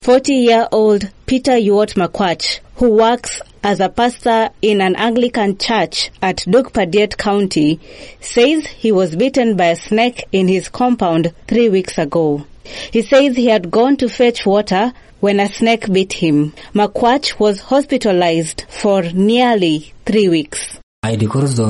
40-year-old Peter Yuot Makwach, who works as a pastor in an Anglican church at Dukpadiet County, says he was bitten by a snake in his compound 3 weeks ago. He says he had gone to fetch water when a snake bit him. Makwach was hospitalized for nearly 3 weeks. The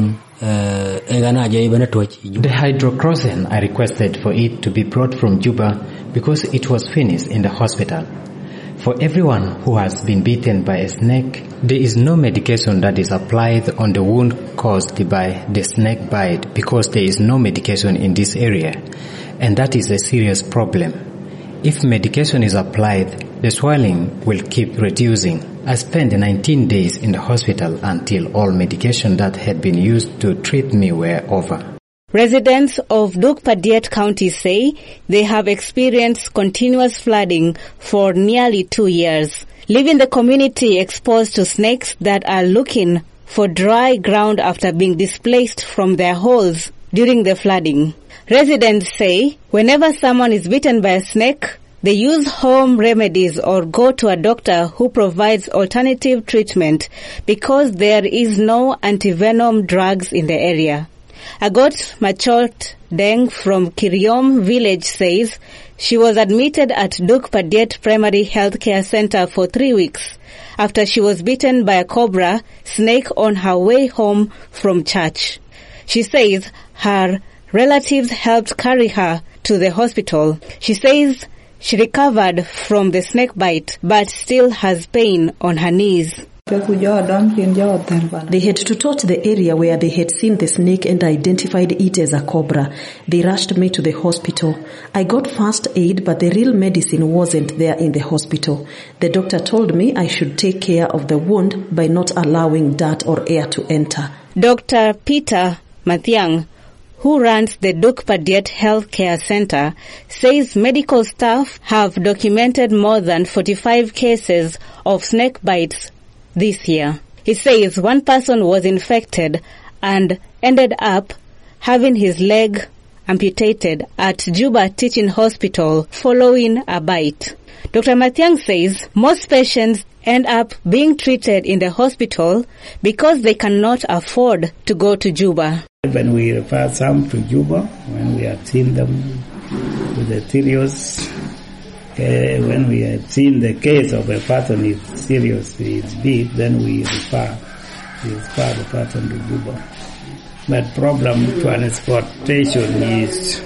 hydrochloroquine, I requested for it to be brought from Juba because it was finished in the hospital. For everyone who has been bitten by a snake, there is no medication that is applied on the wound caused by the snake bite because there is no medication in this area, and that is a serious problem. If medication is applied, the swelling will keep reducing. I spent 19 days in the hospital until all medication that had been used to treat me were over. Residents of Dukpadiet County say they have experienced continuous flooding for nearly 2 years, leaving the community exposed to snakes that are looking for dry ground after being displaced from their holes during the flooding. Residents say whenever someone is bitten by a snake, they use home remedies or go to a doctor who provides alternative treatment because there is no antivenom drugs in the area. Agot Machot Deng from Kiriom village says she was admitted at Dukpadiet Primary Health Care Center for 3 weeks after she was bitten by a cobra snake on her way home from church. She says her relatives helped carry her to the hospital. She says she recovered from the snake bite but still has pain on her knees. They had to touch the area where they had seen the snake and identified it as a cobra. They rushed me to the hospital. I got first aid, but the real medicine wasn't there in the hospital. The doctor told me I should take care of the wound by not allowing dirt or air to enter. Dr. Peter Mathiang, who runs the Dukpadiet Health Care Center, says medical staff have documented more than 45 cases of snake bites this year. He says one person was infected and ended up having his leg amputated at Juba Teaching Hospital following a bite. Dr. Mathiang says most patients end up being treated in the hospital because they cannot afford to go to Juba. When we refer some to Juba, when we have seen them with the serious, when we have seen the case of a person is serious, is big, then we refer the person to Juba. But problem transportation is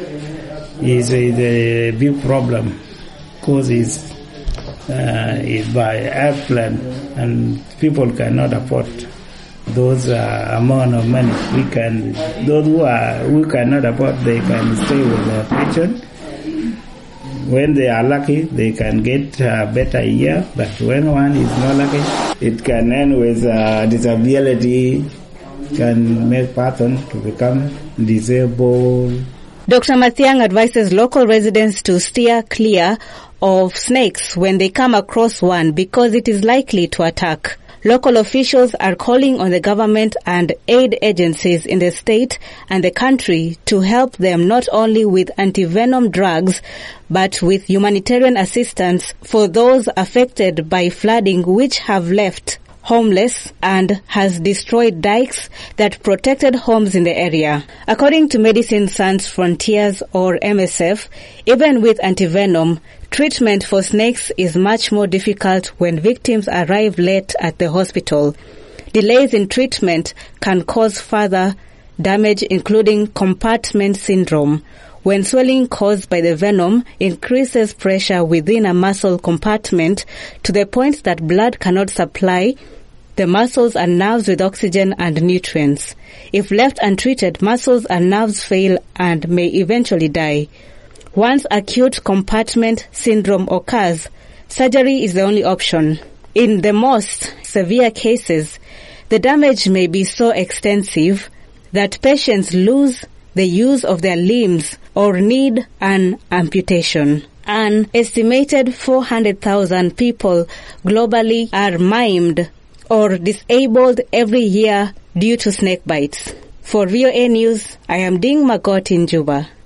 a big problem because it's by airplane and people cannot afford those amount of money. Those who cannot afford, they can stay with their patient. When they are lucky, they can get a better year. But when one is not lucky, it can end with disability, can make person to become disabled. Dr. Mathiang advises local residents to steer clear of snakes when they come across one because it is likely to attack. Local officials are calling on the government and aid agencies in the state and the country to help them not only with antivenom drugs, but with humanitarian assistance for those affected by flooding which have left homeless and has destroyed dikes that protected homes in the area. According to Medicine Sans Frontiers or MSF, even with antivenom, treatment for snakes is much more difficult when victims arrive late at the hospital. Delays in treatment can cause further damage, including compartment syndrome. When swelling caused by the venom increases pressure within a muscle compartment to the point that blood cannot supply the muscles and nerves with oxygen and nutrients. If left untreated, muscles and nerves fail and may eventually die. Once acute compartment syndrome occurs, surgery is the only option. In the most severe cases, the damage may be so extensive that patients lose the use of their limbs or need an amputation. An estimated 400,000 people globally are maimed or disabled every year due to snake bites. For VOA News, I am Ding Magot in Juba.